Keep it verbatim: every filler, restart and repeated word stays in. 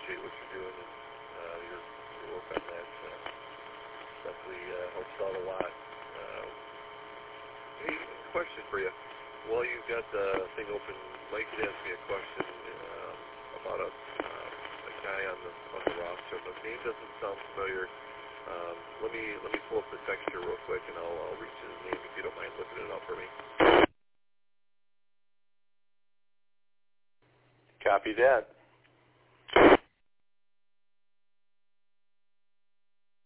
appreciate what you're doing and uh, your, your work on that. Uh, definitely uh, helps out a lot. Uh, hey, question for you. While you've got the thing open, Mike had asked me a question um, about a, uh, a guy on the on the roster. The name doesn't sound familiar. Um, let me let me pull up the text here real quick, and I'll, I'll reach his name if you don't mind looking it up for me. Copy that.